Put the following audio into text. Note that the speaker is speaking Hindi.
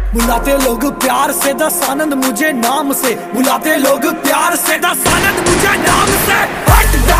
बुलाते लोग प्यार से दस आनंद मुझे नाम से, बुलाते लोग प्यार से दस आनंद मुझे नाम से। हट